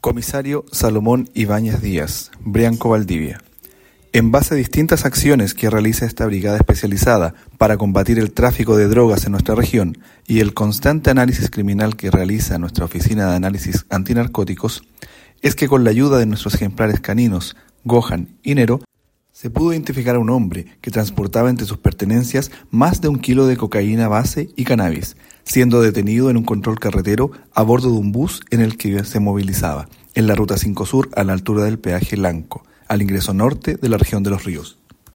Comisario Salomón Ibáñez Díaz, Brianco, Valdivia. En base a distintas acciones que realiza esta brigada especializada para combatir el tráfico de drogas en nuestra región y el constante análisis criminal que realiza nuestra Oficina de Análisis Antinarcóticos, es que con la ayuda de nuestros ejemplares caninos, Gohan y Nero, se pudo identificar a un hombre que transportaba entre sus pertenencias más de 1 kilo de cocaína base y cannabis, siendo detenido en un control carretero a bordo de un bus en el que se movilizaba, en la Ruta 5 Sur a la altura del peaje Lanco, al ingreso norte de la región de Los Ríos.